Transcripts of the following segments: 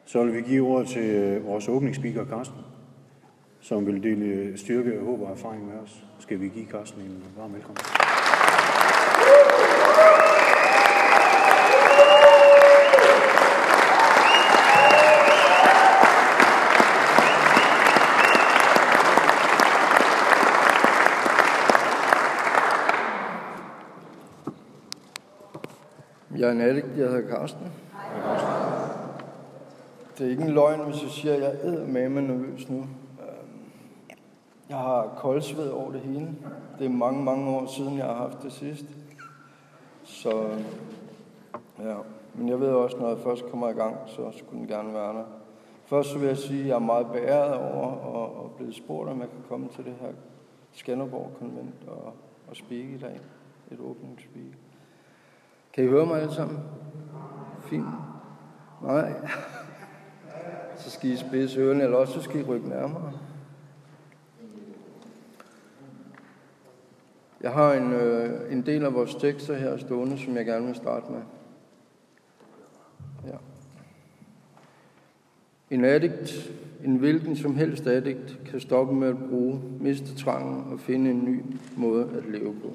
Så vil vi give ordet til vores åbningsspeaker, Carsten, som vil dele styrke, håb og erfaring med os. Skal vi give Carsten en varm velkommen. Jeg er en addict, jeg hedder Carsten. Det er ikke en løgn, hvis jeg siger, at jeg er eddermame nervøs nu. Jeg har koldsved over det hele. Det er mange, mange år siden, jeg har haft det sidst. Så ja, men jeg ved også, når jeg først kommer i gang, så skulle den gerne være der. Først så vil jeg sige, at jeg er meget beæret over og blevet spurgt, om jeg kan komme til det her Skanderborg-konvent og speak i dag. Et åbningsspeak. Kan I høre mig alle sammen? Fint. Nej. Så skal I spidse ørerne, eller også så skal I rykke nærmere. Jeg har en del af vores tekster her stående, som jeg gerne vil starte med. Ja. En addict, en hvilken som helst addict, kan stoppe med at bruge, miste trangen og finde en ny måde at leve på.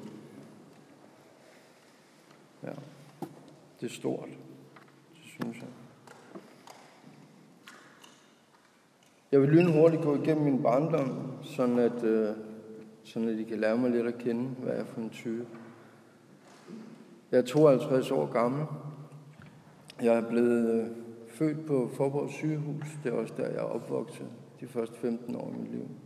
Ja. Det er stort, det synes jeg. Jeg vil lynhurtigt gå igennem min barndom, sådan at I kan lære mig lidt at kende, hvad jeg er for en type. Jeg er 52 år gammel. Jeg er blevet født på Faaborg sygehus. Det er også der, jeg er opvokset de første 15 år i mit liv.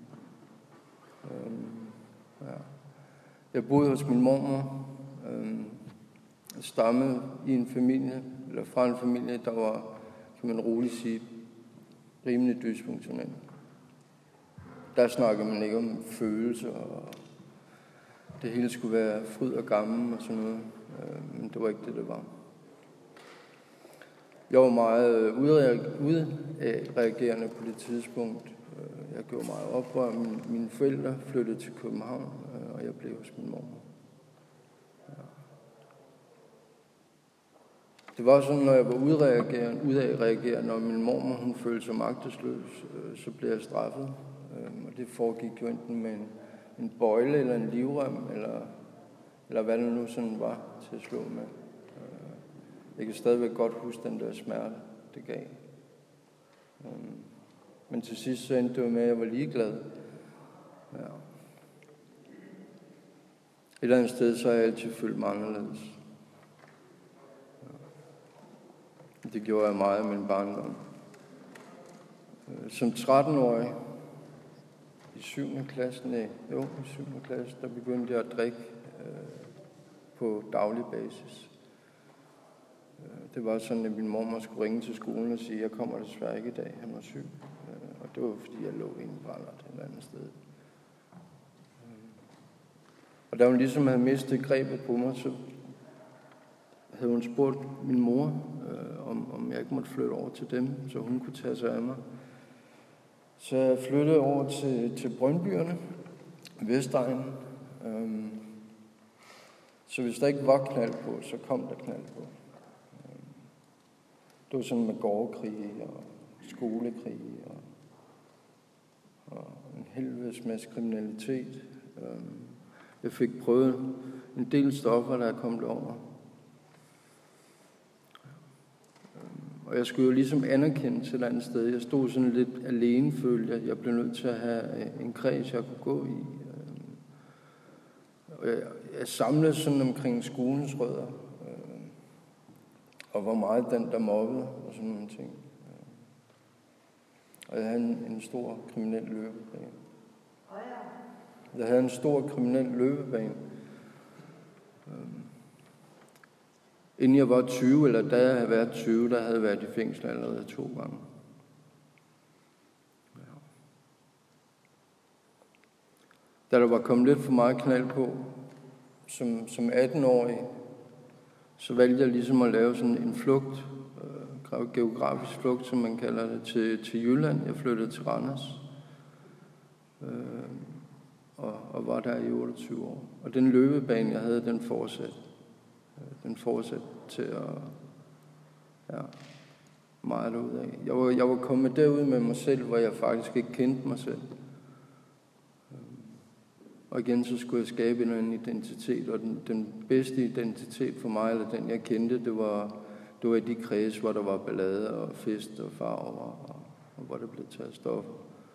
Ja. Jeg boede hos min mormor. Stammede i en familie, eller fra en familie, der var, kan man roligt sige, rimelig dysfunktionel. Der snakkede man ikke om følelser, og det hele skulle være fryd og gammel og sådan noget, men det var ikke det var. Jeg var meget udreagerende på det tidspunkt. Jeg gjorde meget oprør. Mine forældre flyttede til København, og jeg blev hos min mormor. Det var sådan, når jeg var udadreagerende, når min mormor hun følte sig magtesløs, så blev jeg straffet. Og det foregik jo enten med en bøjle eller en livrem, eller hvad det nu sådan var til at slå med. Jeg kan stadigvæk godt huske den der smerte, det gav. Men til sidst så endte det med, at jeg var ligeglad. Ja. Et eller andet sted, så har jeg altid følt mig anderledes. Det gjorde jeg meget i min barndom. Som 13-årig i 7. klasse, der begyndte jeg at drikke på daglig basis. Det var sådan, at min mormor skulle ringe til skolen og sige, jeg kommer desværre ikke i dag, han var syg. Og det var fordi, jeg lå i en brændert et eller andet sted. Og da hun ligesom havde mistet grebet på mig, så havde hun spurgt min mor, om jeg ikke måtte flytte over til dem, så hun kunne tage sig af mig. Så jeg flyttede over til Brøndbyerne, Vestegnen. Så hvis der ikke var knald på, så kom der knald på. Det var sådan med gårdkrige og skolekrige og en helvedes masse kriminalitet. Jeg fik prøvet en del stoffer, der er kommet over. Og jeg skulle jo ligesom anerkende til et andet sted. Jeg stod sådan lidt alene, følte jeg. Jeg blev nødt til at have en kreds, jeg kunne gå i. Og jeg samlede sådan omkring skolens rødder. Og var meget den, der mobbede og sådan nogle ting. Og jeg havde en stor kriminel løbebane. Jeg havde en stor kriminel løbebane. Inden jeg var 20, eller da jeg havde været 20, der havde jeg været i fængsel allerede 2 gange. Ja. Da der var kommet lidt for meget knald på, som 18-årig, så valgte jeg ligesom at lave sådan en flugt, geografisk flugt, som man kalder det, til Jylland. Jeg flyttede til Randers, og var der i 28 år. Og den løbebane, jeg havde, den fortsatte til at meget derudad. Jeg var kommet derud med mig selv, hvor jeg faktisk ikke kendte mig selv. Og igen så skulle jeg skabe en identitet, og den bedste identitet for mig, eller den jeg kendte, det var i de kreds, hvor der var ballade og fest og farver, og hvor der blev taget stoffer.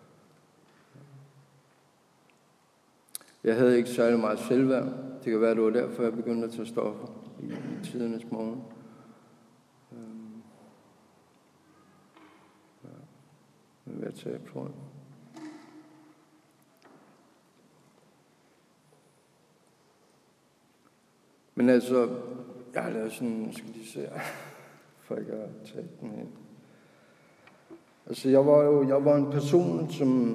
Jeg havde ikke særlig meget selvværd. Det kan være, det var derfor, jeg begyndte at tage stoffer i tidernes morgen. Jeg vil tage på det. Men altså, jeg har lavet sådan, skal lige se, for ikke at tage den hen. Altså, jeg var en person,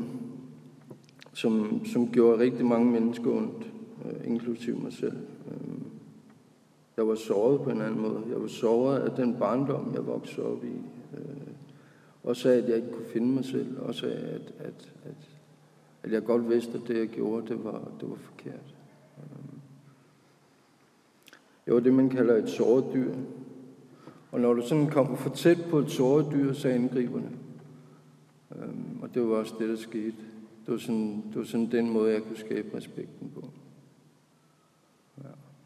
som gjorde rigtig mange mennesker ondt, inklusive mig selv. Jeg var såret på en anden måde. Jeg var såret af den barndom, jeg voksede op i. Også af, at jeg ikke kunne finde mig selv. Også af, at jeg godt vidste, at det, jeg gjorde, det var forkert. Jeg var det, man kalder et såret dyr. Og når du sådan kom for tæt på et såret dyr, så angriber det. Og det var også det, der skete. Det var sådan den måde, jeg kunne skabe respekten på. Ja.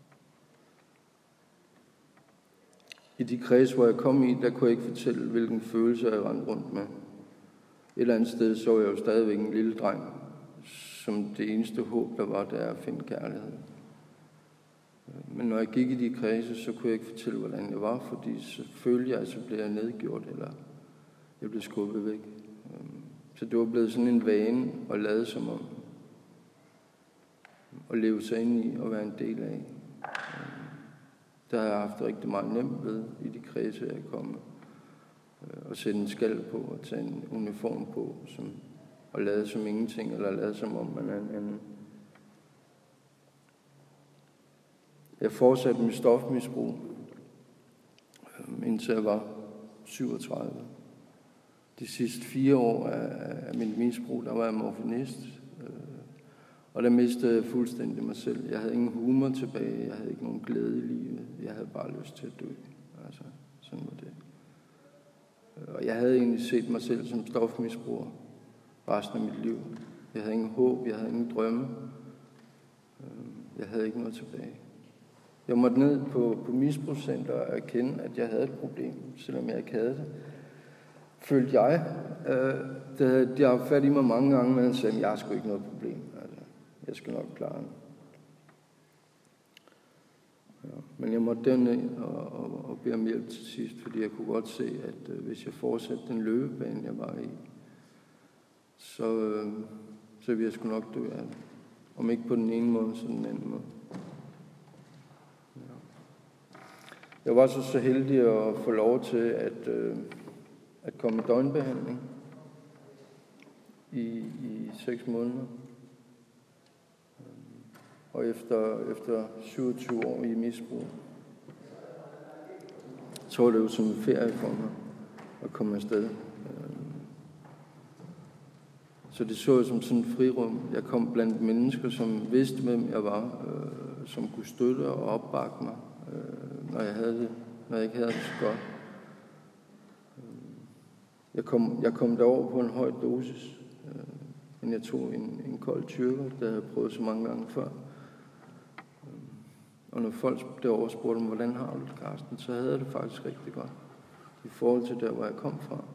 I de kreds, hvor jeg kom i, der kunne jeg ikke fortælle, hvilken følelse jeg rendte rundt med. Et eller andet sted så jeg jo stadigvæk en lille dreng, som det eneste håb, der var, det er at finde kærlighed. Men når jeg gik i de kredse, så kunne jeg ikke fortælle, hvordan jeg var, fordi så følte jeg, at så blev jeg nedgjort, eller jeg blev skubbet væk. Så det var blevet sådan en vane at lade som om, at leve sig ind i og være en del af. Der har jeg haft rigtig meget nemt ved i de kredse, jeg er kommet. At sætte en skal på og tage en uniform på, og lade som ingenting, eller lade som om man er en anden. Jeg fortsatte mit stofmisbrug, indtil jeg var 37. De sidste 4 år af mit misbrug, der var jeg morfinist. Og der mistede jeg fuldstændig mig selv. Jeg havde ingen humor tilbage, jeg havde ikke nogen glæde i livet. Jeg havde bare lyst til at dø. Altså, sådan var det. Og jeg havde egentlig set mig selv som stofmisbruger resten af mit liv. Jeg havde ingen håb, jeg havde ingen drømme. Jeg havde ikke noget tilbage. Jeg måtte ned på misbrugscenter og erkende, at jeg havde et problem, selvom jeg ikke havde det. Følte jeg. De har haft fat i mig mange gange, men jeg sagde, at jeg har sgu ikke noget problem. Altså, jeg skal nok klare det. Ja, men jeg måtte derned og bede om hjælp til sidst, fordi jeg kunne godt se, at hvis jeg fortsatte den løbebane, jeg var i, så ville jeg sgu nok dø af det. Om ikke på den ene måde, så den anden måde. Jeg var så heldig at få lov til at komme i døgnbehandling i 6 måneder. Og efter 27 år i misbrug, så var det jo som en ferie for mig at komme afsted. Så det så jeg som sådan et frirum. Jeg kom blandt mennesker, som vidste, hvem jeg var, som kunne støtte og opbakke mig, når jeg ikke havde det så godt. Jeg kom derover på en høj dosis, men jeg tog en kold tyrker, der havde prøvet så mange gange før. Og når folk derovre spurgte mig, hvordan har du det, Carsten, så havde jeg det faktisk rigtig godt, i forhold til der, hvor jeg kom fra.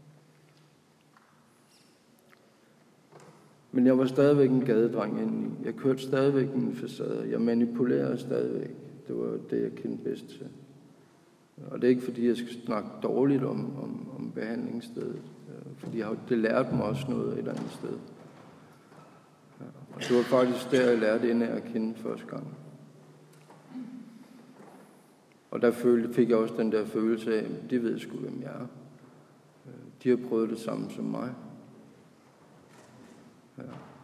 Men jeg var stadigvæk en gadedreng indeni. Jeg kørte stadigvæk min facade. Jeg manipulerede stadigvæk. Det var det, jeg kendte bedst til. Og det er ikke, fordi jeg skal snakke dårligt om behandlingsstedet. Fordi det lærte mig også noget et eller andet sted. Og det var faktisk der, jeg lærte ind af at kende første gang. Og der fik jeg også den der følelse af, at de ved sgu, hvem jeg er. De har prøvet det samme som mig. Ja.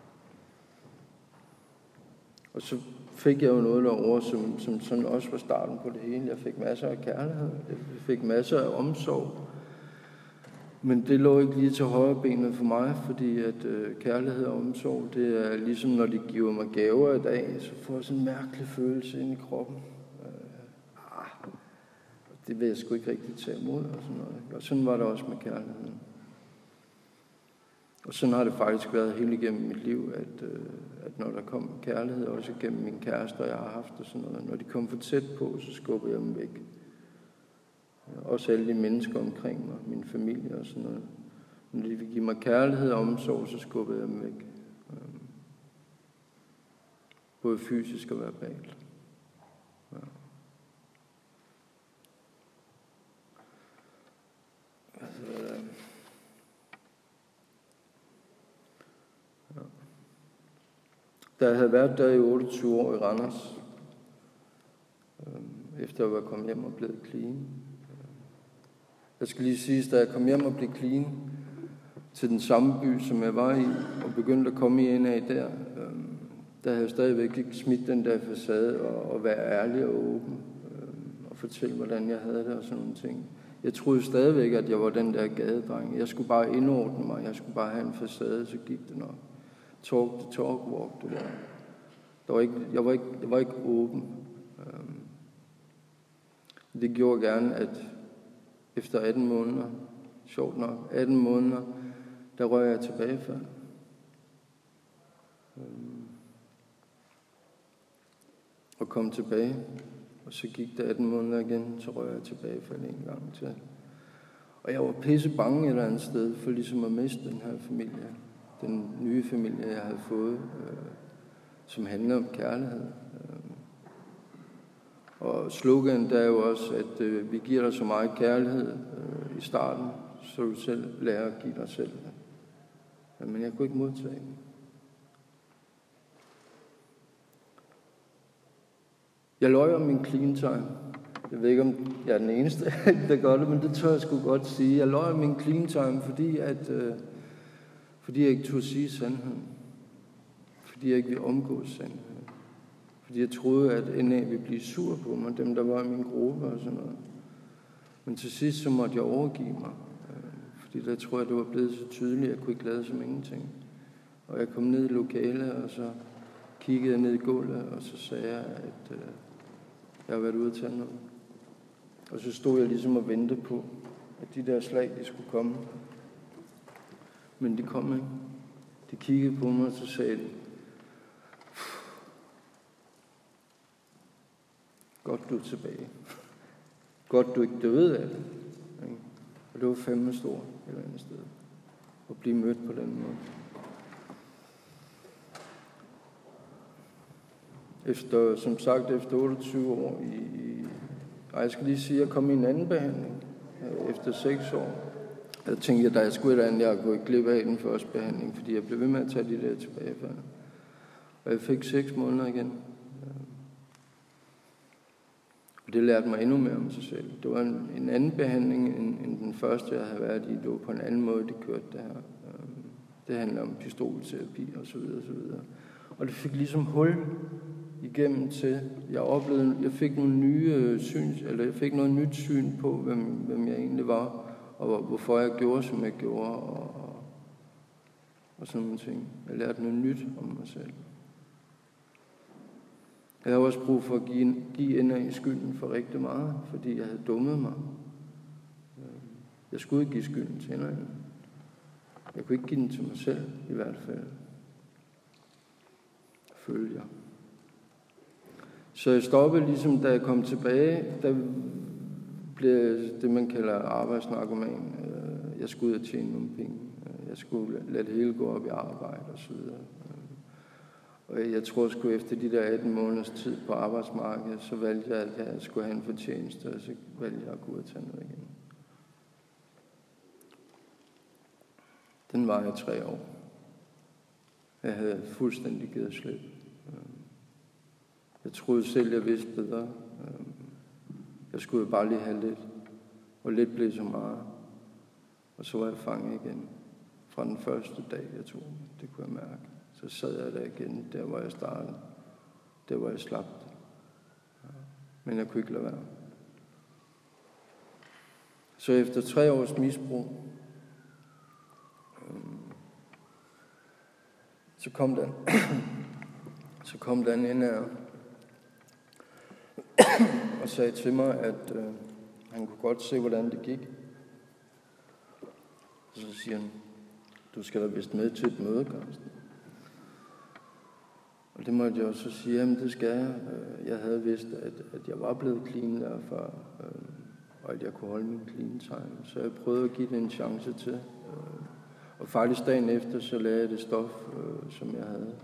Og så fik jeg jo noget derovre, som sådan også var starten på det hele. Jeg fik masser af kærlighed, jeg fik masser af omsorg. Men det lå ikke lige til højre benet for mig, fordi at kærlighed og omsorg, det er ligesom når de giver mig gaver i dag, så får jeg sådan en mærkelig følelse ind i kroppen. det vil jeg sgu ikke rigtig tage imod, og sådan noget. Og sådan var det også med kærligheden. Og sådan har det faktisk været hele igennem mit liv, at når der kom kærlighed, også gennem min kæreste, og jeg har haft og sådan noget, når de kom for tæt på, så skubber jeg dem væk. Også alle de mennesker omkring mig, min familie og sådan noget. Når de vil give mig kærlighed og omsorg, så skubber jeg dem væk. Både fysisk og verbalt. Ja. Da jeg havde været der i 28 år i Randers, efter jeg var kommet hjem og blevet clean. Jeg skal lige sige, da jeg kom hjem og blev clean til den samme by, som jeg var i, og begyndte at komme i en af der havde jeg stadigvæk ikke smidt den der facade og være ærlig og åben og fortælle, hvordan jeg havde det og sådan nogle ting. Jeg troede stadigvæk, at jeg var den der gadedreng. Jeg skulle bare indordne mig, jeg skulle bare have en facade, så gik det nok. Talk the talk, walk the walk. Jeg var ikke åben. Det gjorde gerne, at efter 18 måneder, sjovt nok, 18 måneder, der røg jeg tilbagefald. Og kom tilbage, og så gik det 18 måneder igen, så røg jeg tilbagefald en gang til. Og jeg var pisse bange et eller andet sted, for ligesom at miste den her familie. Den nye familie, jeg havde fået, som handler om kærlighed. Og slogan der er jo også, at vi giver dig så meget kærlighed i starten, så du selv lærer at give dig selv det. Men jeg kunne ikke modtage den. Jeg løj om min clean time. Jeg ved ikke, om jeg er den eneste, der gør det, men det tør jeg sgu godt sige. Jeg løj om min clean time, fordi jeg ikke turde sige sandheden. Fordi jeg ikke ville omgås sandheden. Fordi jeg troede, at NA ville blive sur på mig, dem der var i min gruppe og sådan noget. Men til sidst så måtte jeg overgive mig. Fordi der tror jeg, det var blevet så tydeligt, at jeg kunne ikke lade som ingenting. Og jeg kom ned i lokalet, og så kiggede jeg ned i gulvet, og så sagde jeg, at jeg har været ude at tage noget. Og så stod jeg ligesom og ventede på, at de der slag, de skulle komme. Men de kom ikke. De kiggede på mig, og så sagde de, godt du er tilbage. Godt du ikke døde af det. Og det var fandme stort et eller andet sted. At blive mødt på den måde. Som sagt, efter 28 år jeg skal lige sige, at jeg kom i en anden behandling efter 6 år. Jeg tænkte, at da jeg skulle et andet, jeg kunne ikke glip af den første behandling, fordi jeg blev ved med at tage de der tilbagefald. Og jeg fik 6 måneder igen. Og det lærte mig endnu mere om sig selv. Det var en anden behandling end den første, jeg havde været i. Det var på en anden måde, det kørte det her. Det handler om pistolterapi og så videre, og så videre. Og det fik ligesom hul igennem til, jeg fik nogle nye jeg fik noget nyt syn på, hvem jeg egentlig var, og hvorfor jeg gjorde, som jeg gjorde, og sådan nogle ting. Jeg lærte noget nyt om mig selv. Jeg havde også brug for at give NA skylden for rigtig meget, fordi jeg havde dummet mig. Jeg skulle ikke give skylden til NA. Jeg kunne ikke give den til mig selv, i hvert fald. Følte jeg. Så jeg stoppede ligesom, da jeg kom tilbage, der blev det, man kalder arbejdsnarkoman. Jeg skulle ud og tjene nogle penge. Jeg skulle lade det hele gå op i arbejde og så videre. Og jeg tror sgu efter de der 18 måneders tid på arbejdsmarkedet, så valgte jeg, at jeg skulle have en fortjeneste, og så valgte jeg at gå ud og tage noget igen. Den var jeg 3 år. Jeg havde fuldstændig givet slip. Jeg troede selv, jeg vidste bedre. Jeg skulle bare lige have lidt. Og lidt blev så meget. Og så var jeg fanget igen. Fra den første dag, jeg tog det kunne jeg mærke. Så sad jeg der igen, der hvor jeg startede. Der hvor jeg slap det. Men jeg kunne ikke lade være. Så efter 3 års misbrug, så kom der en ind her og sagde til mig, at Han kunne godt se, hvordan det gik. Og så siger han, du skal da vist med til et møde, Carsten. Og det måtte jeg også sige, jamen det skal jeg. Jeg havde vidst, at jeg var blevet clean der før, og at jeg kunne holde min clean time. Så jeg prøvede at give det en chance til. Og faktisk dagen efter, så lagde jeg det stof, som jeg havde.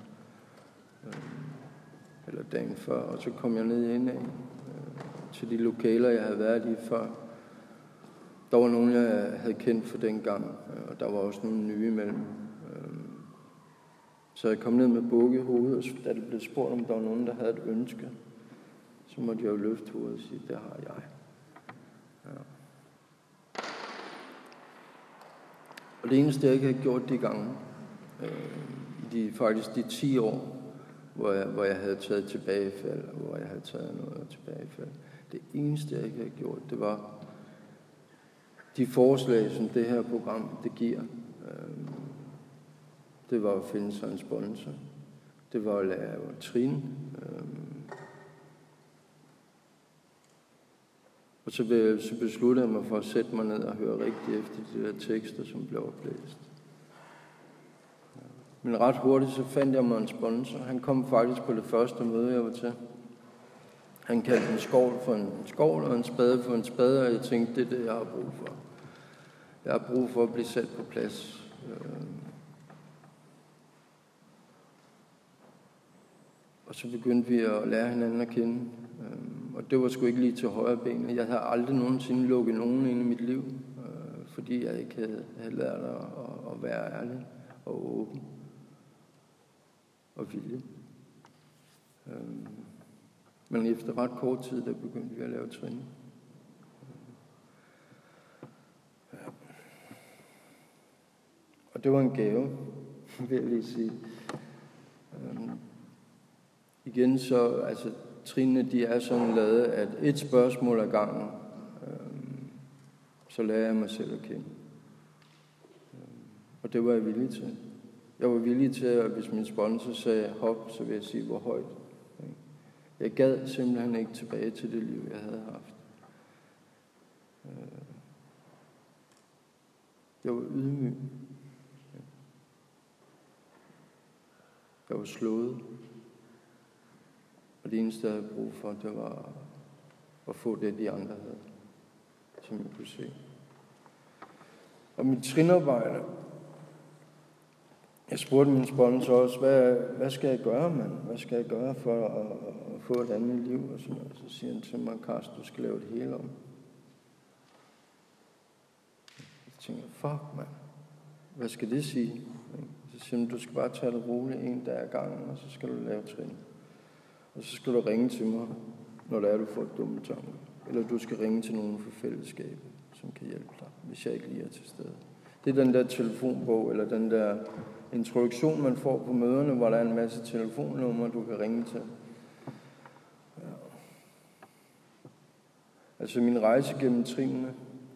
Eller dagen før, og så kom jeg ned indad til de lokaler, jeg havde været i før. Der var nogen, jeg havde kendt for den gang, og der var også nogle nye imellem. Så jeg kom ned med bukke i hovedet, og da det blev spurgt, om der var nogen, der havde et ønske, så måtte jeg jo løfte hovedet og sige, det har jeg. Ja. Og det eneste, jeg ikke havde gjort de gange, faktisk de 10 år, hvor jeg havde taget tilbagefald, og hvor jeg havde taget noget tilbagefald. Det eneste, jeg ikke havde gjort, det var de forslag, som det her program, det giver. Det var at finde sig en sponsor. Det var at lave trin. Og så besluttede jeg mig for at sætte mig ned og høre rigtigt efter de der tekster, som blev oplæst. Men ret hurtigt så fandt jeg mig en sponsor. Han kom faktisk på det første møde, jeg var til. Han kaldte en skovl for en skovl og en spade for en spade, og jeg tænkte, det er det, jeg har brug for. Jeg har brug for at blive sat på plads. Og så begyndte vi at lære hinanden at kende. Og det var sgu ikke lige til højre benet. Jeg havde aldrig nogensinde lukket nogen ind i mit liv, fordi jeg ikke havde lært at være ærlig og åben og villig. Men efter ret kort tid, der begyndte vi at lave trin. Og det var en gave, vil jeg lige sige. Igen så, altså trinene, de er sådan lavet, at et spørgsmål ad gangen, så lærer jeg mig selv at kende. Og det var jeg villig til. Jeg var villig til, at hvis min sponsor sagde hop, så vil jeg sige, hvor højt. Jeg gad simpelthen ikke tilbage til det liv, jeg havde haft. Jeg var ydmyg. Jeg var slået. Og det eneste, jeg havde brug for, det var at få det, de andre havde, som jeg kunne se. Og mit trinarbejde, jeg spurgte min sponsor også, hvad skal jeg gøre, mand? Hvad skal jeg gøre for at få et andet liv? Og sådan noget. Så siger han til mig, Carsten, du skal lave det hele om. Jeg tænker, fuck, mand. Hvad skal det sige? Så siger han, du skal bare tage det roligt en dag ad gangen, og så skal du lave trin. Og så skal du ringe til mig, når det er, du får et dumme tanke. Eller du skal ringe til nogen fra fællesskabet, som kan hjælpe dig, hvis jeg ikke lige er til stede. Det er den der telefonbog, eller den der introduktion, man får på møderne, hvor der er en masse telefonnumre, du kan ringe til. Ja. Altså min rejse gennem trinene,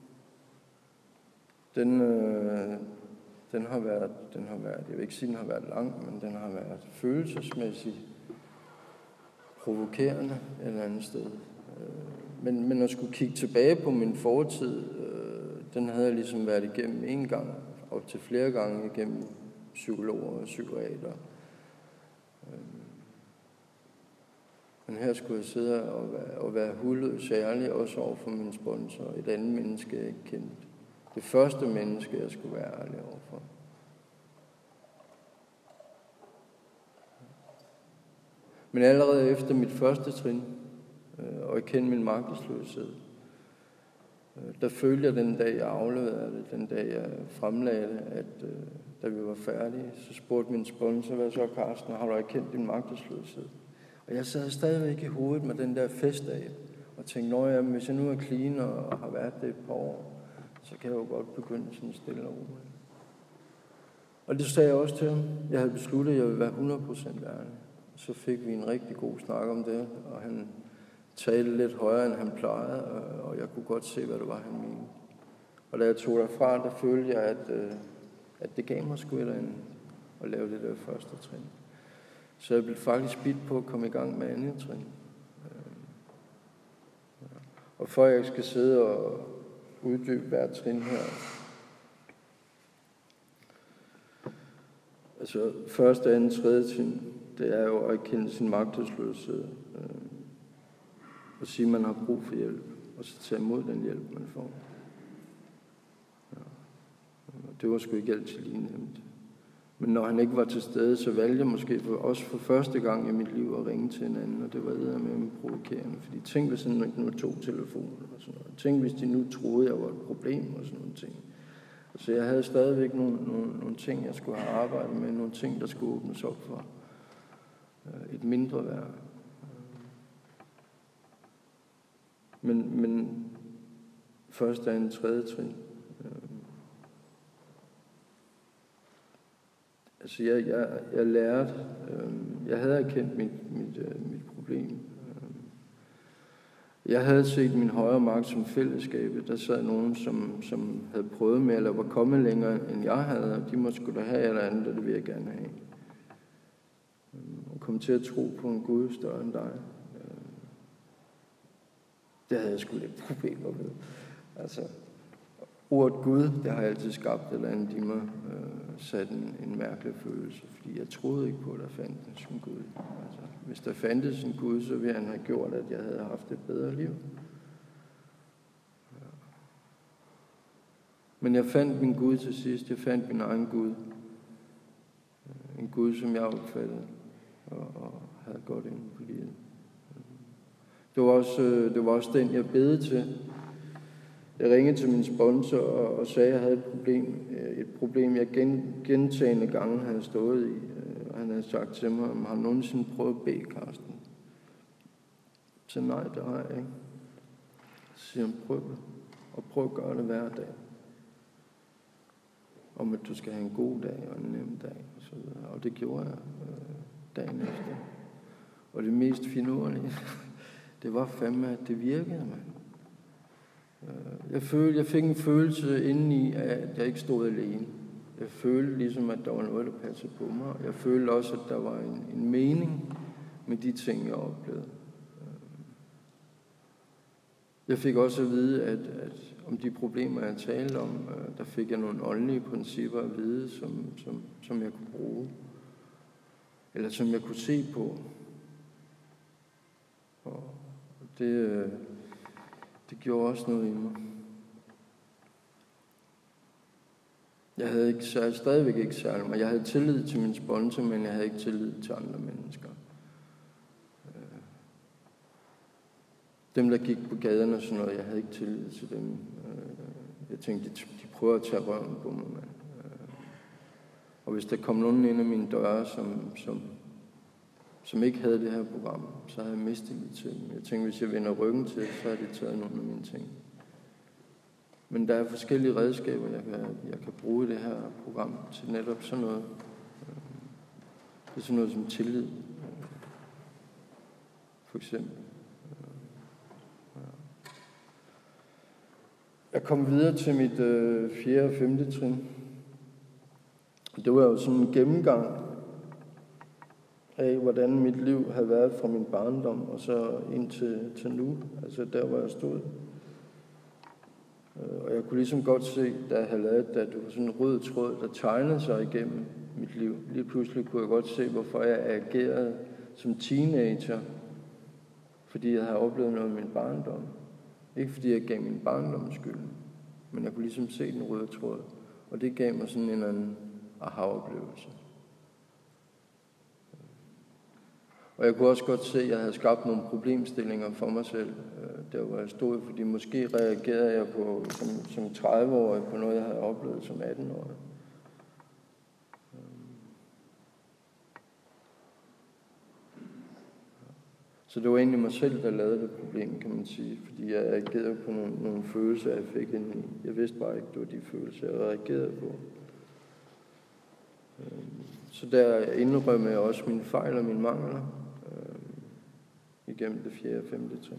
den har været, jeg vil ikke sige, den har været lang, men den har været følelsesmæssigt provokerende et eller andet sted. Men at skulle kigge tilbage på min fortid, den havde jeg ligesom været igennem en gang, og til flere gange igennem psykologer og psykiater. Men her skulle jeg sidde og være hudløs ærlig, også over for min sponsor, et andet menneske, jeg ikke kendte. Det første menneske, jeg skulle være ærlig overfor. Men allerede efter mit første trin, og jeg kendte min magtesløshed, der følte jeg den dag, jeg afleverede det, den dag, jeg fremlagde det, at da vi var færdige, så spurgte min sponsor, hvad så, Carsten, har du ikke kendt din magtesløshed? Og jeg sad stadigvæk i hovedet med den der festdag, og tænkte, hvis jeg nu er clean og har været det et par år, så kan jeg jo godt begynde sådan stille og roligt. Og det sagde jeg også til ham. Jeg havde besluttet, at jeg ville være 100% ærlig. Så fik vi en rigtig god snak om det, og han talte lidt højere, end han plejede, og jeg kunne godt se, hvad det var, han mente. Og da jeg tog derfra, der følte jeg, at det gav mig sgu et eller andet at lave det der første trin. Så jeg blev faktisk bidt på at komme i gang med andet trin. Og for at jeg skal sidde og uddybe hver trin her, altså første, anden, tredje trin, det er jo at erkende sin magtesløshed. Og sige, at man har brug for hjælp, og så tage imod den hjælp, man får. Ja. Det var sgu ikke altid lige nemt. Men når han ikke var til stede, så valgte jeg måske også for første gang i mit liv at ringe til en anden, og det var eddermame provokerende. Fordi tænk, hvis han ikke nu tog telefonen og sådan noget. Tænk, hvis de nu troede, jeg var et problem og sådan nogle ting. Så jeg havde stadigvæk nogle ting, jeg skulle have arbejdet med, nogle ting, der skulle åbnes op for. Et mindre værd. Men først er en tredje trin. Altså jeg lærte, jeg havde erkendt mit problem. Jeg havde set min højere magt som fællesskabet. Der sad nogen, som havde prøvet med, eller var kommet længere, end jeg havde, og de måtte sgu da have eller andet, og det vil jeg gerne have. Og komme til at tro på en Gud større end dig. Det havde jeg sgu lidt problemer med. Altså, ordet Gud, det har altid skabt et eller andet i mig, sat en mærkelig følelse, fordi jeg troede ikke på, at der fandtes en Gud. Altså, hvis der fandtes en Gud, så ville han have gjort, at jeg havde haft et bedre liv. Ja. Men jeg fandt min Gud til sidst. Jeg fandt min egen Gud. En Gud, som jeg opfattede og havde godt inde på livet. Det var også den, jeg bedede til. Jeg ringede til min sponsor og sagde, at jeg havde et problem. Et problem, jeg gentagende gange havde stået i. Og han havde sagt til mig, har nogensinde prøvet at bede, Karsten? Så nej, det har jeg ikke. Så siger han, prøv det. Og prøv at gøre det hver dag. Om at du skal have en god dag og en nem dag. Og så videre. Og det gjorde jeg dagen efter. Og det mest finurlige, det var fandme, at det virkede, mand. Jeg fik en følelse indeni af, at jeg ikke stod alene. Jeg følte ligesom, at der var noget, der passede på mig. Jeg følte også, at der var en mening med de ting, jeg oplevede. Jeg fik også at vide, at om de problemer, jeg talte om, der fik jeg nogle åndelige principper at vide, som jeg kunne bruge. Eller som jeg kunne se på. Og det gjorde også noget i mig. Jeg havde stadigvæk ikke særlig meget. Jeg havde tillid til min sponsor, men jeg havde ikke tillid til andre mennesker. Dem, der gik på gaderne og sådan noget, jeg havde ikke tillid til dem. Jeg tænkte, de prøver at tage røven på mig, mand. Og hvis der kom nogen ind ad mine døre, som ikke havde det her program, så havde jeg mistet det til dem. Jeg tænkte, hvis jeg vender ryggen til, så havde de taget nogle af mine ting. Men der er forskellige redskaber, jeg kan bruge i det her program til netop sådan noget. Det er sådan noget som tillid. For eksempel. Jeg kom videre til mit 4. og 5. trin. Det var jo sådan en gennemgang af, hvordan mit liv havde været fra min barndom og så indtil nu. Altså der, hvor jeg stod. Og jeg kunne ligesom godt se, da jeg havde lavet det, at det var sådan en rød tråd, der tegnede sig igennem mit liv. Lige pludselig kunne jeg godt se, hvorfor jeg agerede som teenager. Fordi jeg havde oplevet noget af min barndom. Ikke fordi jeg gav min barndom skyld, men jeg kunne ligesom se den røde tråd. Og det gav mig sådan en anden aha-oplevelse. Og jeg kunne også godt se, at jeg havde skabt nogle problemstillinger for mig selv, der hvor jeg stod, fordi måske reagerede jeg på, som 30-årig på noget, jeg havde oplevet som 18-årig. Så det var egentlig mig selv, der lavede det problem, kan man sige, fordi jeg reagerede på nogle følelser, jeg fik indeni. Jeg vidste bare ikke, det var de følelser, jeg reagerede på. Så der indrømmer jeg også mine fejl og mine mangler igennem det 4. og 5. trin.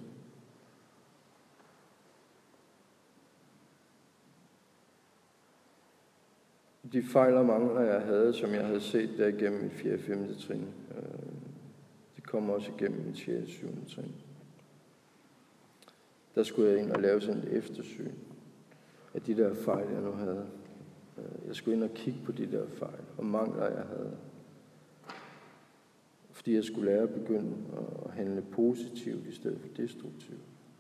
De fejl og mangler, jeg havde, som jeg havde set der igennem mit 4. og 5. trin, det kommer også igennem mit 6. og 7. trin. der skulle jeg ind og lave sådan et eftersyn af de der fejl, jeg nu havde. Jeg skulle ind og kigge på de der fejl og mangler, jeg havde. Fordi jeg skulle lære at begynde at handle positivt i stedet for destruktivt.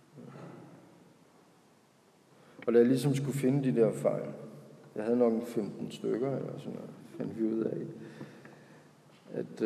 Og da jeg ligesom skulle finde de der fejl, jeg havde nok 15 stykker eller sådan noget, fandt vi ud af, at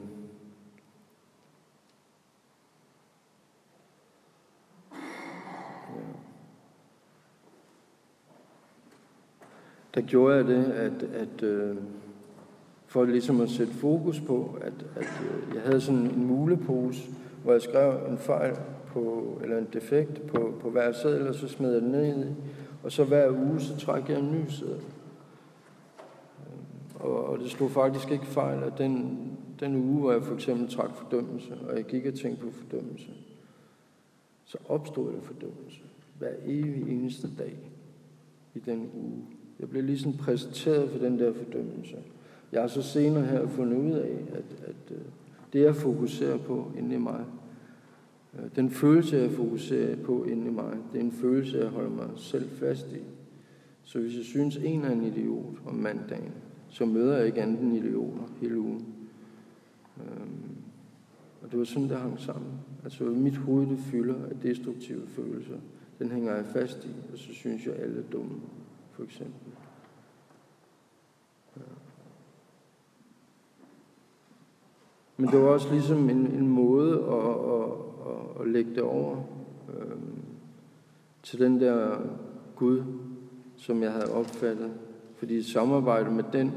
der gjorde jeg det, at for ligesom at sætte fokus på, at jeg havde sådan en mulepose, hvor jeg skrev en fejl eller en defekt på hver seddel, og så smed jeg den ned i, og så hver uge, så trak jeg en ny seddel. Og det slog faktisk ikke fejl, at den uge, hvor jeg for eksempel trak fordømmelse, og jeg gik og tænkte på fordømmelse, så opstod der fordømmelse hver evig eneste dag i den uge. Jeg blev ligesom præsenteret for den der fordømmelse. Jeg har så senere her fundet ud af, at det jeg fokuserer på inde i mig, den følelse jeg fokuserer på inde i mig, det er en følelse jeg holder mig selv fast i. Så hvis jeg synes en er en idiot om mandagen, så møder jeg ikke andet end idioter hele ugen. Og det var sådan, der hang sammen. Altså mit hoved, det fylder af destruktive følelser. Den hænger jeg fast i, og så synes jeg alle er dumme, for eksempel. Men det var også ligesom en måde at lægge det over til den der Gud, som jeg havde opfattet. Fordi i samarbejde med den,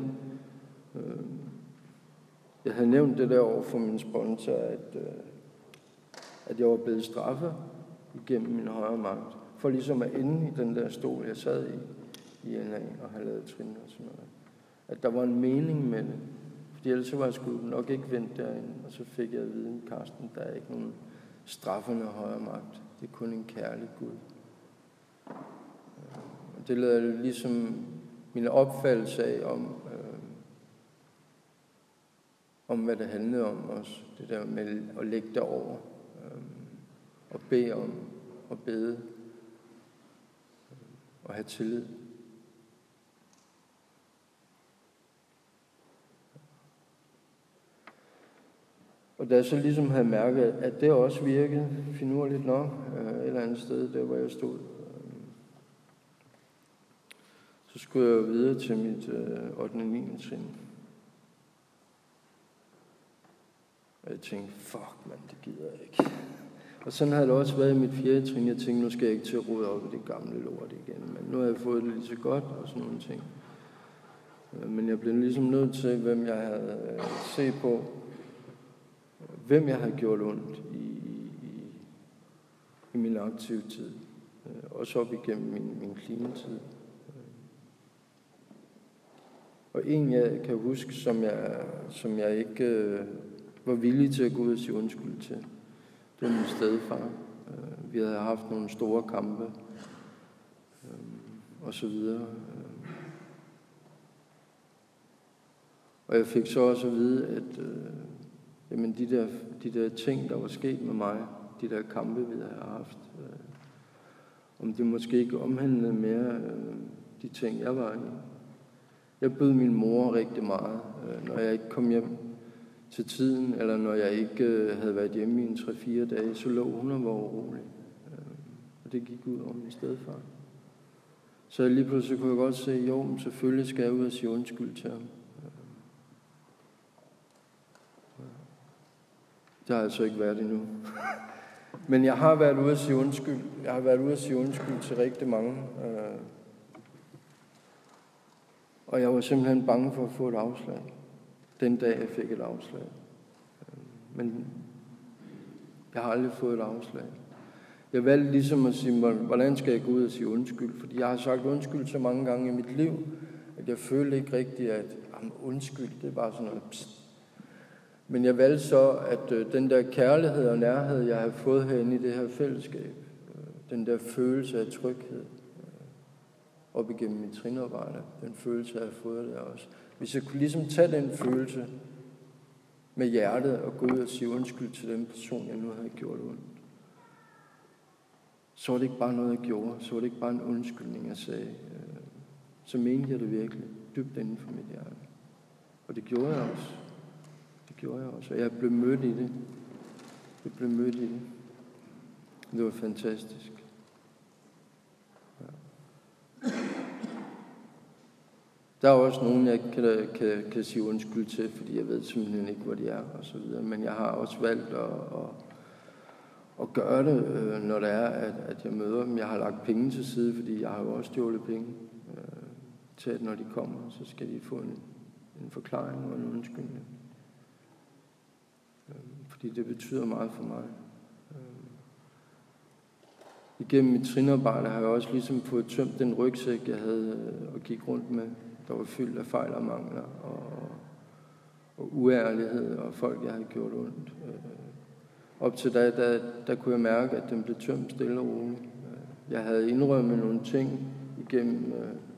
jeg havde nævnt det der over for min sponsor, at jeg var blevet straffet igennem min højre magt, for ligesom at ende i den der stol, jeg sad i NA og havde lavet trin og sådan noget. At der var en mening med det. Fordi ellers var jeg sgu nok ikke vendt derind, og så fik jeg at vide, Karsten, der er ikke nogen straffende højre magt. Det er kun en kærlig Gud. Og det lavede ligesom min opfattelse af om hvad det handlede om også. Det der med at lægge det over og bede om og bede og have tillid. Og da jeg så ligesom havde mærket, at det også virkede finurligt nok et eller andet sted, der hvor jeg stod, så skulle jeg videre til mit 8. og 9. trin. Og jeg tænkte, fuck mand, det gider jeg ikke. Og sådan havde det også været i mit 4. trin. Jeg tænkte, nu skal jeg ikke til at rode op i det gamle lort igen. Men nu har jeg fået det lige så godt og sådan nogle ting. Men jeg blev ligesom nødt til, hvem jeg havde set på, hvem jeg havde gjort ondt i min aktive tid. Også op igennem min clean-tid. Og en, jeg kan huske, som jeg ikke var villig til at gå ud og sige undskyld til, det var min stedfar. Vi havde haft nogle store kampe, og så videre. Og jeg fik så også at vide, at jamen de der ting, der var sket med mig, de der kampe, vi havde haft, om det måske ikke omhandlede mere de ting, jeg var i. Jeg bød min mor rigtig meget, når jeg ikke kom hjem til tiden, eller når jeg ikke havde været hjemme i 3-4 dage, så lå hun og var urolig. Og det gik ud over min stedfar. Så lige pludselig kunne jeg godt se, jo, men selvfølgelig skal jeg ud og sige undskyld til ham. Det har altså ikke været endnu. Men jeg har været ude at sige undskyld. Jeg har været ude at sige undskyld til rigtig mange. Og jeg var simpelthen bange for at få et afslag. Den dag, jeg fik et afslag. Men jeg har aldrig fået et afslag. Jeg valgte ligesom at sige, hvordan skal jeg gå ud og sige undskyld? Fordi jeg har sagt undskyld så mange gange i mit liv, at jeg følte ikke rigtigt, at undskyld, det er bare sådan noget pst. Men jeg valgte så, at den der kærlighed og nærhed, jeg har fået herinde i det her fællesskab, den der følelse af tryghed, op igennem mit trinarbejde, den følelse, jeg har fået der også. Hvis jeg kunne ligesom tage den følelse med hjertet og gå ud og sige undskyld til den person, jeg nu havde gjort ondt, så var det ikke bare noget, jeg gjorde. Så var det ikke bare en undskyldning, jeg sagde. Så mente jeg det virkelig dybt inden for mit hjerte. Og det gjorde jeg også. Og jeg blev mødt i det. Det var fantastisk. Ja. Der er også nogen, jeg kan sige undskyld til, fordi jeg ved simpelthen ikke, hvor de er, og så videre. Men jeg har også valgt at gøre det, når det er, at jeg møder dem. Jeg har lagt penge til side, fordi jeg har jo også stjålet penge til, at når de kommer, så skal de få en forklaring og en undskyldning. Fordi det betyder meget for mig. Igennem mit trinarbejde har jeg også ligesom fået tømt den rygsæk, jeg havde og gik rundt med, der var fyldt af fejl og mangler og uærlighed og folk, jeg havde gjort ondt. Op til der kunne jeg mærke, at den blev tømt stille og roligt. Jeg havde indrømmet nogle ting igennem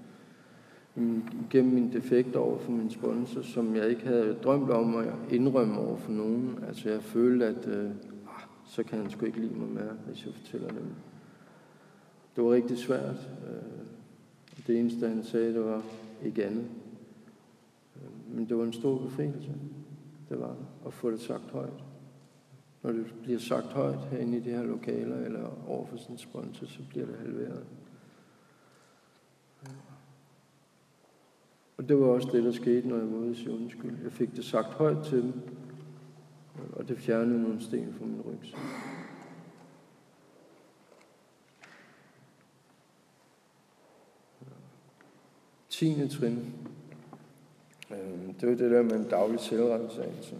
min defekt over for min sponsor, som jeg ikke havde drømt om at indrømme over for nogen. Altså jeg følte, at så kan han sgu ikke lide mig mere, hvis jeg fortæller dem. Det var rigtig svært. Det eneste, han sagde, det var ikke andet. Men det var en stor befrielse. Det var at få det sagt højt. Når det bliver sagt højt herinde i de her lokaler, eller over for sin sponsor, så bliver det halveret. Og det var også det, der skete, når jeg var ude at sige undskyld. Jeg fik det sagt højt til dem, og det fjernede nogle sten fra min rygsæk. Tiende trin. Det var det der med en daglig selvrensagelse.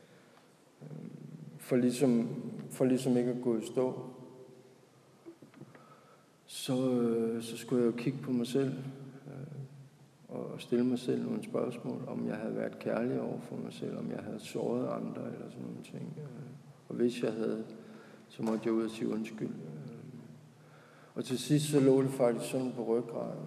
For ligesom ikke at gå i stå, så skulle jeg jo kigge på mig selv og stille mig selv nogle spørgsmål, om jeg havde været kærlig over for mig selv, om jeg havde såret andre eller sådan nogle ting. Og hvis jeg havde, så måtte jeg ud og sige undskyld. Og til sidst så lå det faktisk sådan på ryggraden,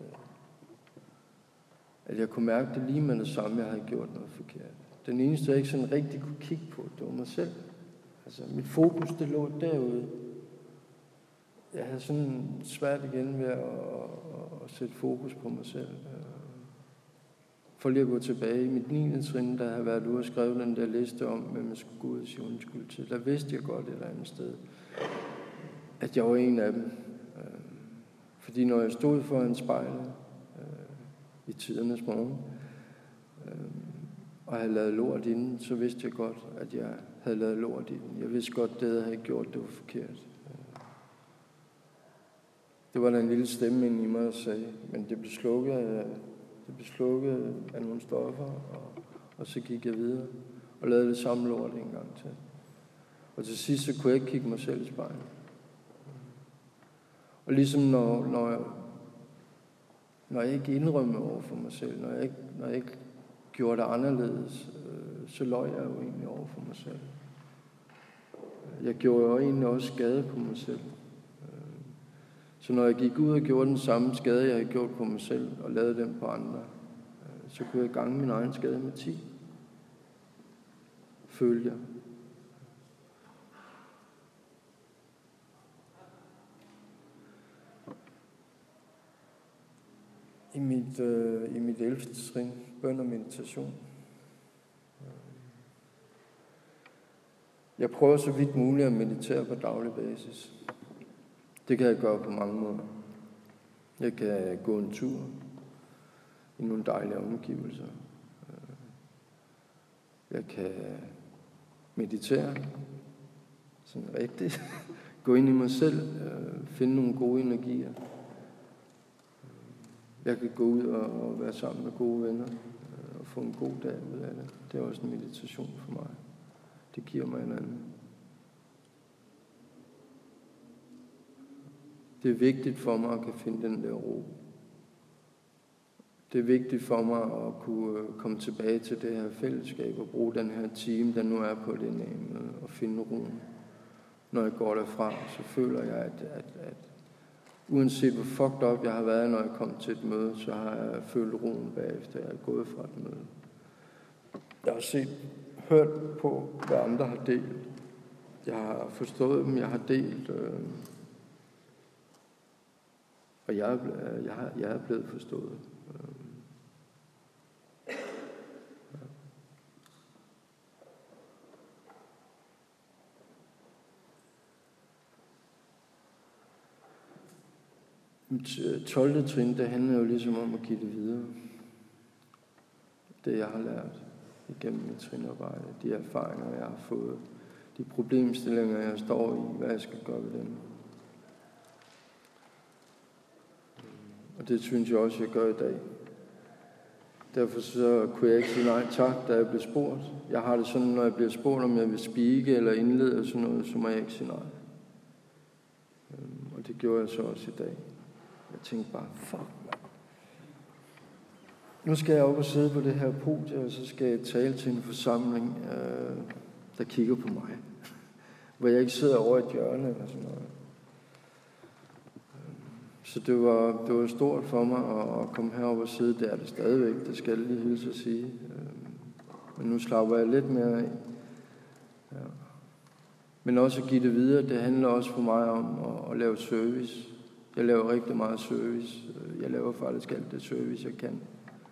at jeg kunne mærke det lige med det samme, jeg havde gjort noget forkert. Den eneste, jeg ikke sådan rigtig kunne kigge på, det var mig selv. Altså, mit fokus, det lå derude. Jeg havde sådan svært igen ved at sætte fokus på mig selv. For lige at gå tilbage i mit 9. trin, der havde været ude og skrevet den der liste om, hvem jeg skulle gå ud og sige undskyld til. Der vidste jeg godt et eller andet sted, at jeg var en af dem. Fordi når jeg stod foran spejlet i tidernes morgen, og havde lavet lort inden, så vidste jeg godt, at jeg havde lavet lort inden. Jeg vidste godt, at det jeg havde gjort, det var forkert. Det var der en lille stemme inde i mig, der sagde, men det blev slukket af nogle stoffer, og så gik jeg videre og lavede det samme lort en gang til. Og til sidst, så kunne jeg ikke kigge mig selv i spejlet. Og ligesom når jeg ikke indrømmer over for mig selv, når jeg ikke gjorde det anderledes, så løj jeg jo egentlig over for mig selv. Jeg gjorde jo egentlig også skade på mig selv. Så når jeg gik ud og gjorde den samme skade, jeg havde gjort på mig selv, og lavede den på andre, så kunne jeg gange min egen skade med 10. Følte jeg. I mit 11. trin, bøn og meditation. Jeg prøver så vidt muligt at meditere på daglig basis. Det kan jeg gøre på mange måder. Jeg kan gå en tur i nogle dejlige omgivelser. Jeg kan meditere sådan rigtigt. Gå ind i mig selv, finde nogle gode energier. Jeg kan gå ud og være sammen med gode venner og få en god dag ud af det. Det er også en meditation for mig. Det giver mig en anden. Det er vigtigt for mig at kan finde den der ro. Det er vigtigt for mig at kunne komme tilbage til det her fællesskab og bruge den her time, der nu er på det emne, og finde roen. Når jeg går derfra, så føler jeg, at uanset hvor fucked up jeg har været, når jeg kom til et møde, så har jeg følt roen bagefter, jeg er gået fra et møde. Jeg har hørt på, hvad andre har delt. Jeg har forstået dem, jeg har delt Og jeg er blevet forstået. Ja. 12. trin, det handler jo ligesom om at give det videre. Det jeg har lært igennem mit trinarbejde, de erfaringer jeg har fået, de problemstillinger jeg står i, hvad jeg skal gøre ved dem. Og det synes jeg også, jeg gør i dag. Derfor så kunne jeg ikke sige nej tak, da jeg blev spurgt. Jeg har det sådan, når jeg bliver spurgt, om jeg vil speake eller indlede sådan noget, så må jeg ikke sige nej. Og det gjorde jeg så også i dag. Jeg tænkte bare, fuck man. Nu skal jeg op og sidde på det her podium, og så skal jeg tale til en forsamling, der kigger på mig. Hvor jeg ikke sidder over et hjørne eller sådan noget. Så det var stort for mig at komme herop og sidde. Det er det stadigvæk, det skal jeg lige hilse at sige. Men nu slapper jeg lidt mere af. Ja. Men også at give det videre, det handler også for mig om at lave service. Jeg laver rigtig meget service. Jeg laver faktisk alt det service, jeg kan.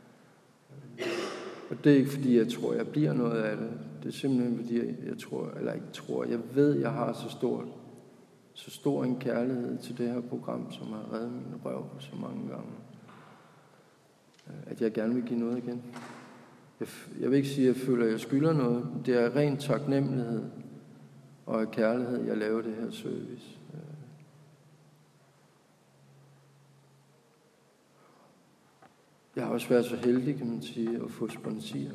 Og det er ikke fordi, jeg tror, jeg bliver noget af det. Det er simpelthen fordi, jeg ved, jeg har så stor en kærlighed til det her program, som har reddet min røv så mange gange, at jeg gerne vil give noget igen. Jeg vil ikke sige, at jeg føler, at jeg skylder noget. Det er ren taknemmelighed og af kærlighed, jeg laver det her service. Jeg har også været så heldig, kan man sige, at få sponsorer.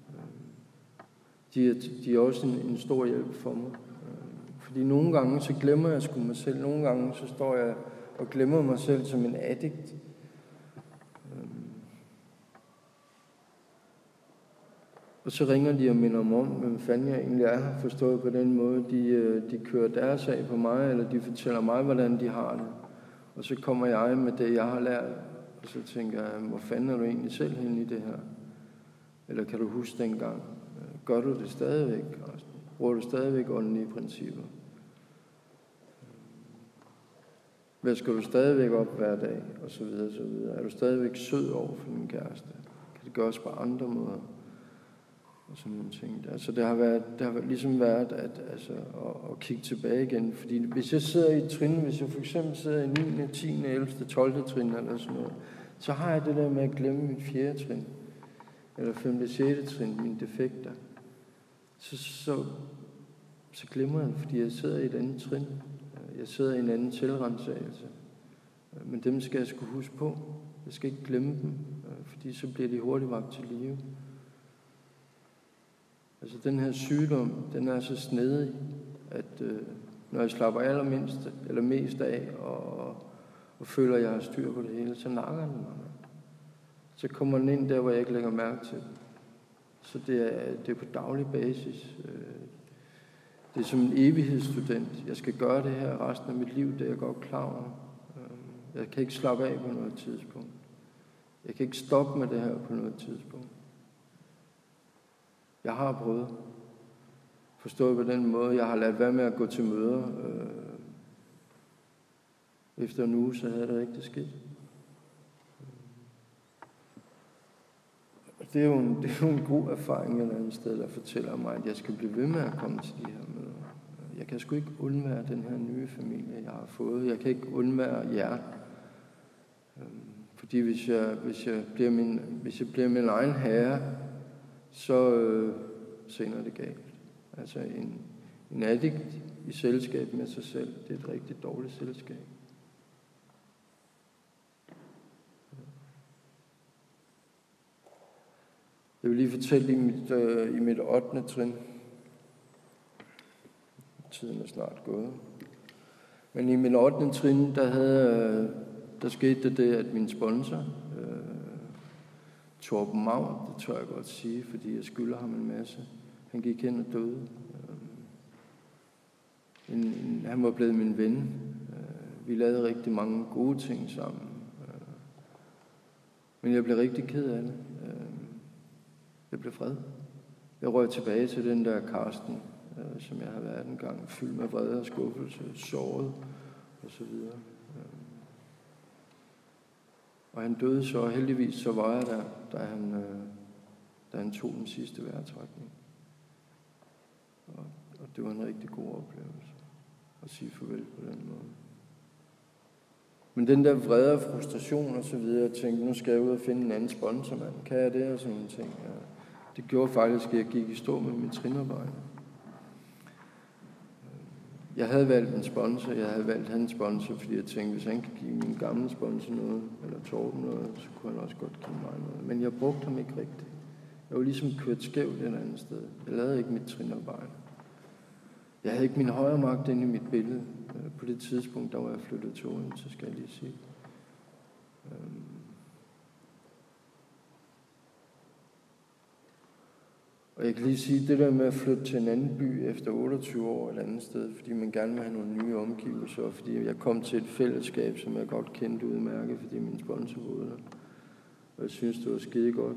De er også en stor hjælp for mig. Fordi nogle gange, så glemmer jeg sgu mig selv. Nogle gange, så står jeg og glemmer mig selv som en addict. Og så ringer de og minder mig om, hvem fanden jeg egentlig er, forstået på den måde. De kører deres af på mig, eller de fortæller mig, hvordan de har det. Og så kommer jeg med det, jeg har lært. Og så tænker jeg, hvor fanden er du egentlig selv henne i det her? Eller kan du huske dengang? Gør du det stadigvæk? Bruger du stadigvæk åndelige principper? Vasker du stadigvæk op hver dag? Og så videre, så videre. Er du stadigvæk sød over for din kæreste? Kan det gøres på andre måder? Og sådan nogle ting. Altså det har ligesom været at kigge tilbage igen. Fordi hvis jeg sidder i et trin, hvis jeg for eksempel sidder i 9., 10., 11., 12. trin eller sådan noget, så har jeg det der med at glemme mit 4. trin. Eller 5., 6. trin, mine defekter. Så glemmer jeg, fordi jeg sidder i et andet trin. Jeg sidder i en anden tilrensagelse. Men dem skal jeg sgu huske på. Jeg skal ikke glemme dem, fordi så bliver de hurtigt vagt til live. Altså den her sygdom, den er så snedig, at når jeg slapper allermindst eller mest af og føler, at jeg har styr på det hele, så nakker den mig. Så kommer den ind der, hvor jeg ikke lægger mærke til den. Så det er på daglig basis. Det er som en evighedsstudent. Jeg skal gøre det her resten af mit liv, det er jeg godt klar over. Jeg kan ikke slappe af på noget tidspunkt. Jeg kan ikke stoppe med det her på noget tidspunkt. Jeg har prøvet. Forstået på den måde. Jeg har ladet være med at gå til møder. Efter en uge, så havde det rigtig skidt. Det er jo en god erfaring et eller andet sted, der fortæller mig, at jeg skal blive ved med at komme til de her møder. Jeg kan sgu ikke undvære den her nye familie, jeg har fået. Jeg kan ikke undvære jer. Fordi hvis jeg bliver min egen herre, så ender det galt. Altså en addict i selskab med sig selv, det er et rigtig dårligt selskab. Jeg vil lige fortælle i mit 8. trin. Tiden er snart gået. Men i mit 8. trin, der skete det, at min sponsor, Torben Maur, det tør jeg godt sige, fordi jeg skylder ham en masse. Han gik hen og døde. Han var blevet min ven. Vi lavede rigtig mange gode ting sammen. Men jeg blev rigtig ked af det. Jeg blev vred. Jeg røg tilbage til den der Karsten, som jeg havde været en gang, fyldt med vrede og skuffelse, såret og så videre. Og han døde så, og heldigvis så var jeg der, da han tog den sidste vejrtrækning. Og det var en rigtig god oplevelse at sige farvel på den måde. Men den der vrede og frustration og så videre, jeg tænkte, nu skal jeg ud og finde en anden sponsormand. Kan jeg det og sådan nogle ting? Ja. Det gjorde faktisk, at jeg gik i stå med mit trinarbejde. Jeg havde valgt en sponsor, jeg havde valgt hans sponsor, fordi jeg tænkte, hvis han kan give min gamle sponsor noget, eller Torben noget, så kunne han også godt give mig noget. Men jeg brugte ham ikke rigtigt. Jeg var ligesom kørt skævt et andet sted. Jeg lavede ikke mit trinarbejde. Jeg havde ikke min højre magt inde i mit billede. På det tidspunkt, der var jeg flyttet til Odense, skal jeg lige sige. Og jeg kan lige sige, det der med at flytte til en anden by efter 28 år et andet sted, fordi man gerne vil have nogle nye omgivelser, og fordi jeg kom til et fællesskab, som jeg godt kendte udmærket, fordi min sponsor boede der. Og jeg synes, det var skide godt.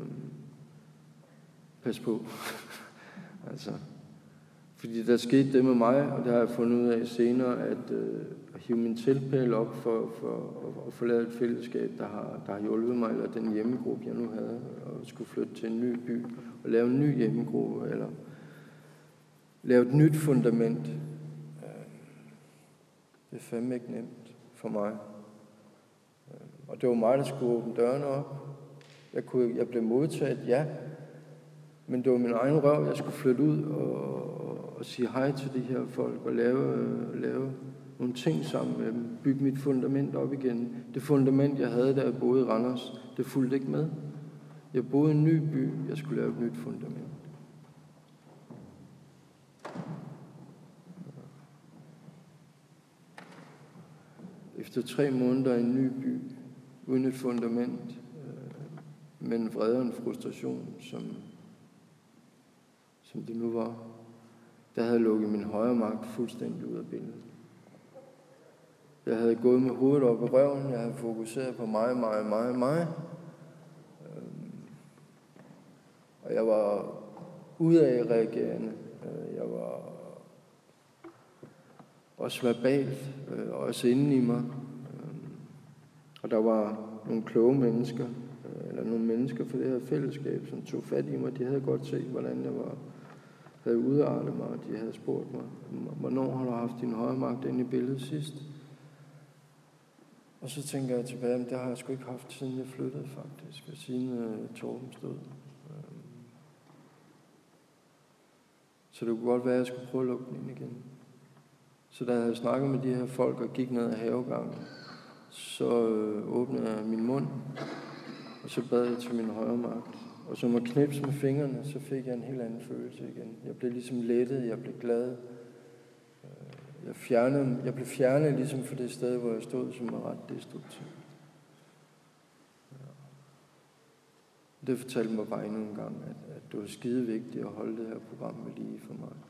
Pas på. Altså, fordi der skete det med mig, og det har jeg fundet ud af senere, at hive min teltpæl op for at få lavet et fællesskab, der har hjulpet mig, eller den hjemmegruppe, jeg nu havde, og skulle flytte til en ny by, og lave en ny hjemmegruppe, eller lave et nyt fundament. Det er fandme ikke nemt for mig. Og det var mig, der skulle åbne dørene op. Jeg blev modtaget, ja, men det var min egen røv, jeg skulle flytte ud og sige hej til de her folk, og lave nogle ting sammen med dem, bygge mit fundament op igen. Det fundament, jeg havde, da jeg boede i Randers, det fulgte ikke med. Jeg boede i en ny by, jeg skulle lave et nyt fundament. Efter 3 måneder i en ny by, uden et fundament, med en vrede og en frustration, som det nu var, der havde lukket min højre magt fuldstændig ud af billedet. Jeg havde gået med hovedet op i røven, jeg havde fokuseret på mig. Og jeg var udadreagerende. Jeg var også verbalt, også inde i mig. Og der var nogle kloge mennesker, eller nogle mennesker fra det her fællesskab, som tog fat i mig. De havde godt set, hvordan jeg havde udartet mig, og de havde spurgt mig, hvornår har du haft din højre magt inde i billedet sidst? Og så tænker jeg tilbage, at det har jeg sgu ikke haft, siden jeg flyttede faktisk, og siden Torben stod. Så det kunne godt være, at jeg skulle prøve at lukke den ind igen. Så da jeg havde snakket med de her folk og gik ned ad havegangen, så åbnede jeg min mund, og så bad jeg til min højre magt. Og som at knipse med fingrene, så fik jeg en helt anden følelse igen. Jeg blev ligesom lettet, jeg blev glad. Jeg blev fjernet ligesom fra det sted, hvor jeg stod, som var ret destruktivt. Det fortalte mig bare endnu en gang, at det var skide vigtigt at holde det her program ved lige for mig.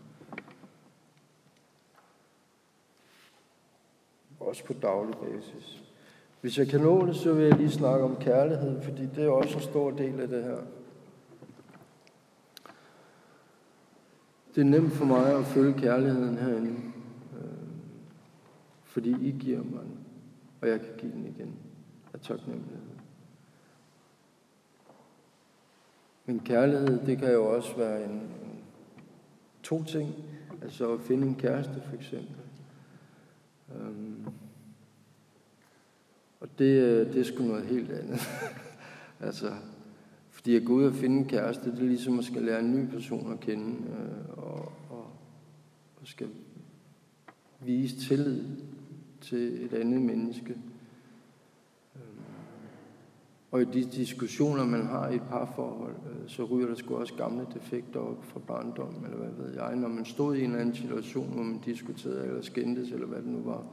Også på daglig basis. Hvis jeg kan nå det, så vil jeg lige snakke om kærlighed, fordi det er også en stor del af det her. Det er nemt for mig at følge kærligheden herinde, fordi I giver mig den, og jeg kan give den igen af taknemmelighed. Men kærlighed, det kan jo også være to ting. Altså at finde en kæreste, for eksempel. Og det er sgu noget helt andet. Altså, fordi at gå ud og finde en kæreste, det er ligesom at skal lære en ny person at kende, og skal vise tillid til et andet menneske. Og i de diskussioner, man har i et parforhold, så ryger der sgu også gamle defekter op fra barndommen, eller hvad ved jeg. Når man stod i en eller anden situation, hvor man diskuterede, eller skændtes, eller hvad det nu var,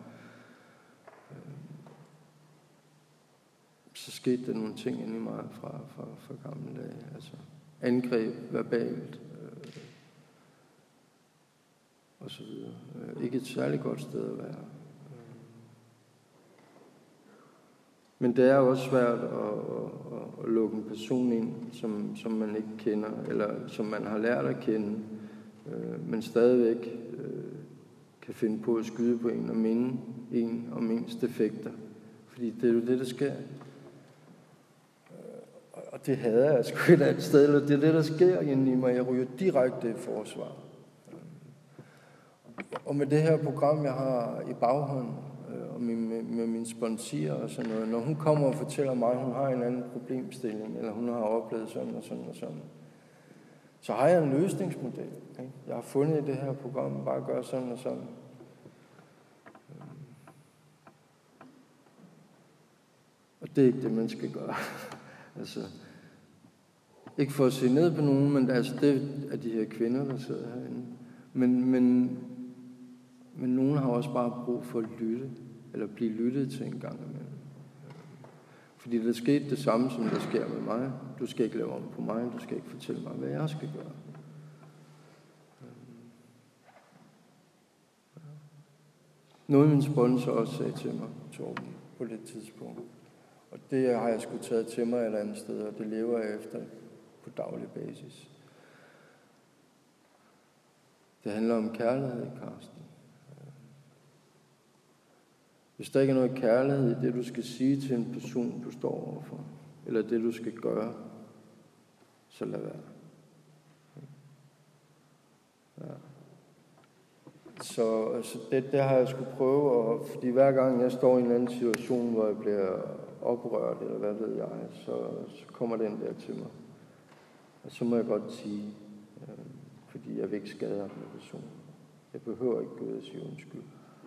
så skete der nogle ting inde i mig fra gamle dage. Altså angreb, verbalt, og så videre. Ikke et særligt godt sted at være. Men det er også svært at lukke en person ind, som man ikke kender, eller som man har lært at kende, men stadigvæk kan finde på at skyde på en og minde en om ens defekter. Fordi det er jo det, der sker. Og det hader jeg sgu et andet sted, eller det er det, der sker inde i mig. Jeg ryger direkte i forsvar. Og med det her program, jeg har i baghånden, og med mine sponsorer og sådan noget, når hun kommer og fortæller mig, at hun har en anden problemstilling, eller hun har oplevet sådan og sådan og sådan, så har jeg en løsningsmodel. Ikke? Jeg har fundet i det her program, bare gøre sådan og sådan. Og det er ikke det, man skal gøre. Altså, ikke for at se ned på nogen, men altså, det er de her kvinder, der sidder herinde. Men nogen har også bare brug for at lytte, eller blive lyttet til en gang imellem. Fordi der skete det samme, som der sker med mig. Du skal ikke lave om på mig, du skal ikke fortælle mig, hvad jeg skal gøre. Noget min sponsor også sagde til mig, Torben, på det tidspunkt. Og det har jeg sgu taget til mig et eller andet sted, og det lever jeg efter på daglig basis. Det handler om kærlighed, Karsten. Hvis der ikke er noget kærlighed i det, du skal sige til en person, du står overfor, eller det, du skal gøre, så lad være. Ja. Så det har jeg skulle prøve, fordi hver gang jeg står i en anden situation, hvor jeg bliver oprørt, eller hvad ved jeg, så kommer den der til mig. Og så må jeg godt sige, fordi jeg vil ikke skade andre personer. Jeg behøver ikke gå ud og sige undskyld.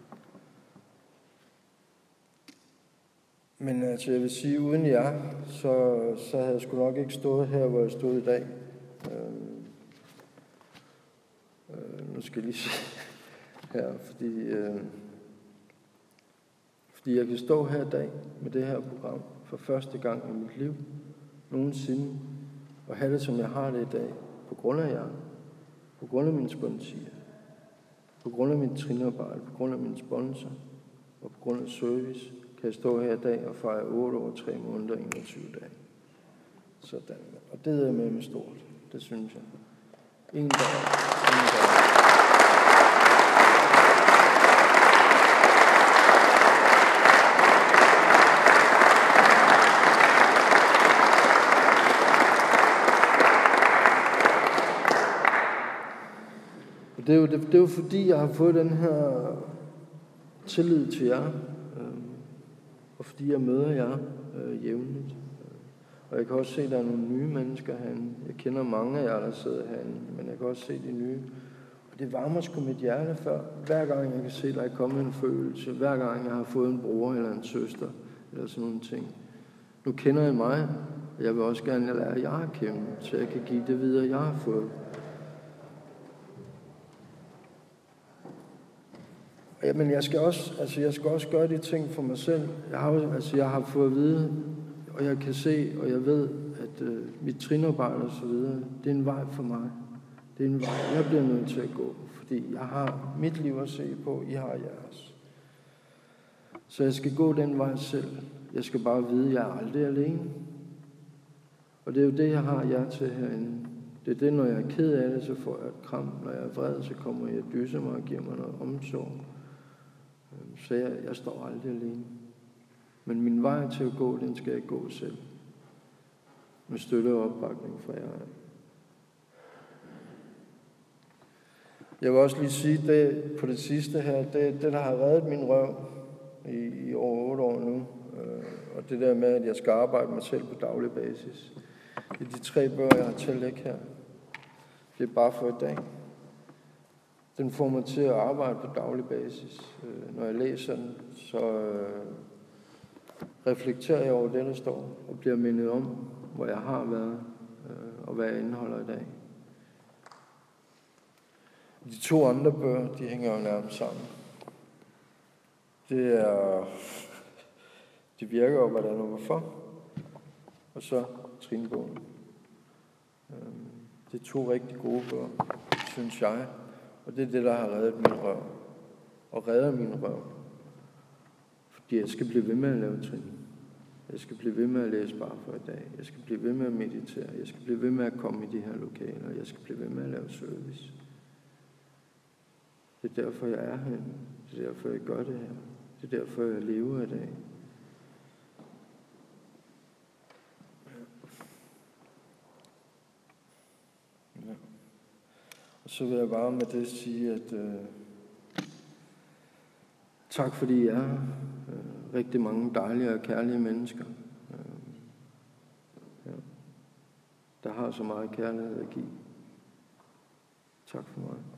Men altså, jeg vil sige, uden jer, så havde jeg sgu nok ikke stået her, hvor jeg stod i dag. Nu skal jeg lige se her, fordi jeg kan stå her i dag med det her program for første gang i mit liv nogensinde, og have det, som jeg har det i dag, på grund af jer, på grund af mine sponsorer, på grund af mit trinarbejde, på grund af min sponsor, og på grund af service, kan jeg stå her i dag og fejre 8 år, 3 måneder, 21 dage. Sådan. Og det er med stort. Det synes jeg. Ingen dag. Det er jo fordi, jeg har fået den her tillid til jer, og fordi jeg møder jer jævnligt. Og jeg kan også se, at der er nogle nye mennesker herinde. Jeg kender mange af jer, der sidder herinde, men jeg kan også se de nye. Og det varmer sgu mit hjerte før. Hver gang jeg kan se, at der er kommet en følelse. Hver gang jeg har fået en bror eller en søster, eller sådan nogle ting. Nu kender I mig, og jeg vil også gerne lære jer at kende, så jeg kan give det videre, jeg har fået. Men jeg skal også gøre de ting for mig selv. Jeg har fået at vide, og jeg kan se, og jeg ved, at mit trinarbejde og så videre, det er en vej for mig. Det er en vej, jeg bliver nødt til at gå, fordi jeg har mit liv at se på, I har jeres. Så jeg skal gå den vej selv. Jeg skal bare vide, at jeg er aldrig alene. Og det er jo det, jeg har jer til herinde. Det er det, når jeg er ked af det, så får jeg et kram. Når jeg er vred, så kommer jeg og dyser mig og giver mig noget omsorg. Så jeg står aldrig alene. Men min vej til at gå, den skal jeg gå selv. Med støtte og opbakning fra jer. Jeg vil også lige sige, det på det sidste her, det der har reddet min røv i over 8 år nu. Og det der med, at jeg skal arbejde mig selv på daglig basis. Det er de 3 bøger, jeg har til at lægge her. Det er bare for i dag. Den får mig til at arbejde på daglig basis. Når jeg læser den, så reflekterer jeg over det, der står, og bliver mindet om, hvor jeg har været, og hvad jeg indeholder i dag. De 2 andre bøger, de hænger jo nærmest sammen. Det virker jo, hvordan og hvorfor. Og så trinbogen. Det er 2 rigtig gode bøger, synes jeg. Og det er det, der har reddet min røv. Og redder min røv. Fordi jeg skal blive ved med at lave trin. Jeg skal blive ved med at læse bare for i dag. Jeg skal blive ved med at meditere. Jeg skal blive ved med at komme i de her lokaler. Jeg skal blive ved med at lave service. Det er derfor, jeg er her. Det er derfor, jeg gør det her. Det er derfor, jeg lever i dag. Ja. Og så vil jeg bare med det sige, at tak fordi I er her. Rigtig mange dejlige og kærlige mennesker, der har så meget kærlighed at give. Tak for mig.